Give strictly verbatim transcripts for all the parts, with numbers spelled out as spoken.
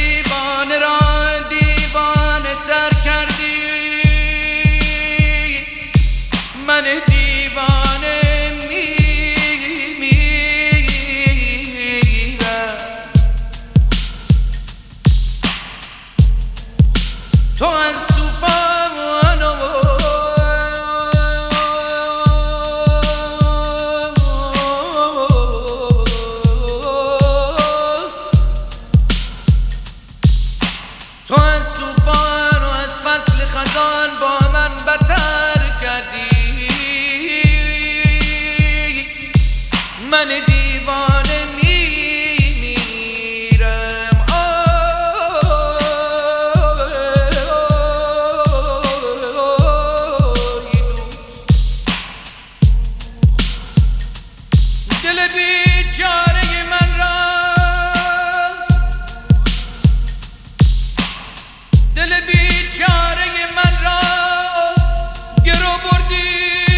دیوانه را دیوانه تر کردی، من دیوانه میمیرم. تو از طوفان و تو از طوفان و از فصل خزان با من بدتر کردی، من دیوانه میمیرم. دل بیچاره من را دل بیچاره من را گرو بردی،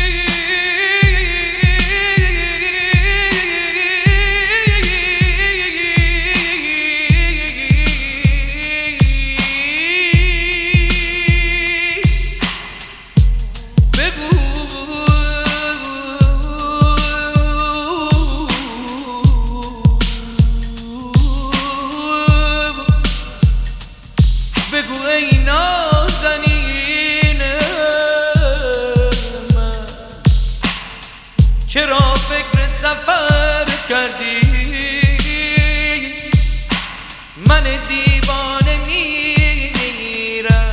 بگو بگو ای نازنین من، چرا فکر سفر کردی، من دیوانه میمیرم.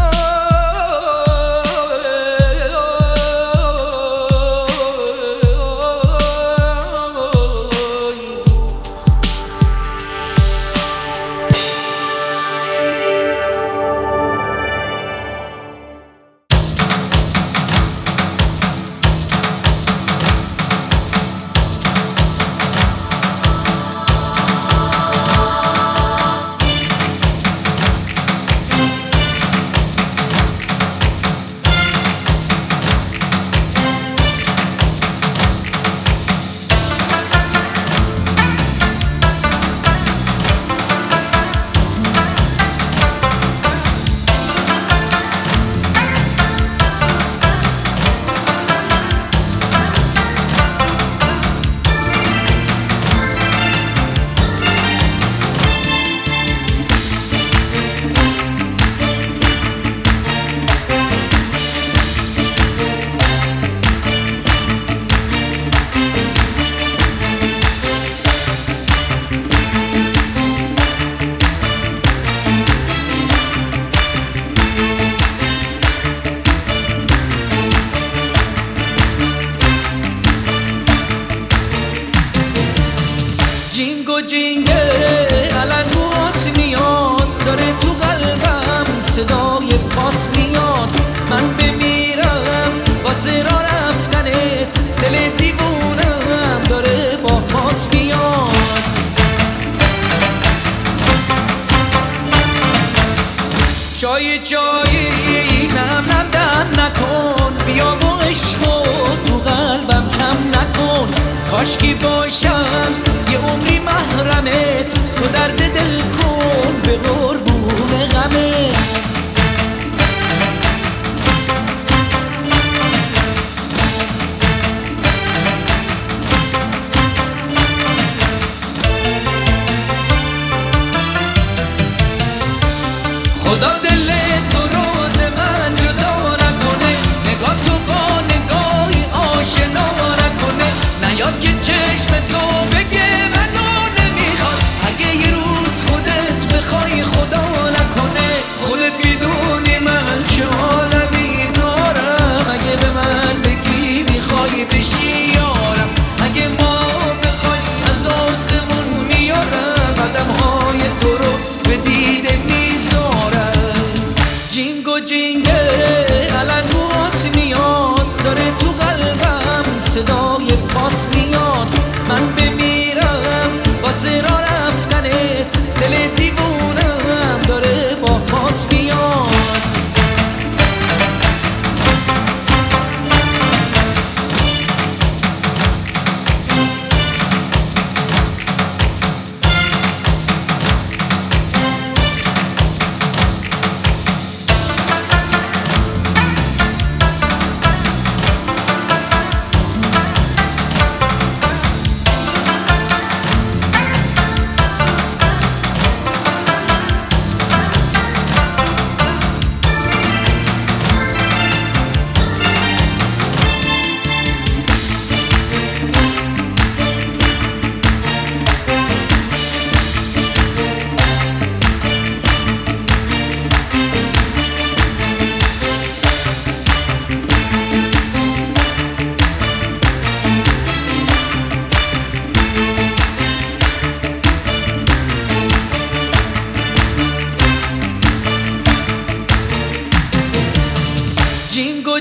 جینگو جینگه علنگوت میاد، داره تو قلبم صدای پات میاد. من بمیرم واسه را رفتنت، دل دیوونم داره با پات میاد. چای چای نم نم دم نکن، بیا و عشقو تو قلبم کم نکن. کاشکی باشم یه عمری محرمت، تو درد دل کن به قربون غمت. خدا دل تو روز من جدا نکنه، نگاه تو با نگاهی آشنا نکنه. نیاد که چشم تو بگه منو نمیخواد، اگه یه روز خودت بخوای خدا نکنه. خودت میدونی من چه عالمی دارم، اگه به من بگی میخوای بشی یارم. اگه ما بخوای از آسمون میارم، قدم های تو رو به دیده میذارم.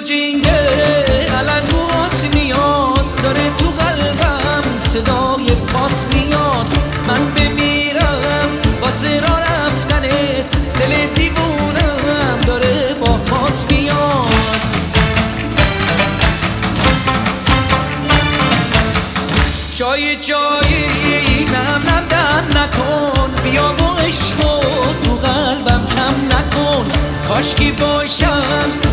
جینگه علنگوات میاد، داره تو قلبم صدای پات میاد. من بمیرم واسه راه رفتنت، دل دیوونم داره با پات میاد. جای جایی نم نم دم نکن، بیا و عشقو تو قلبم کم نکن. کاشکی باشم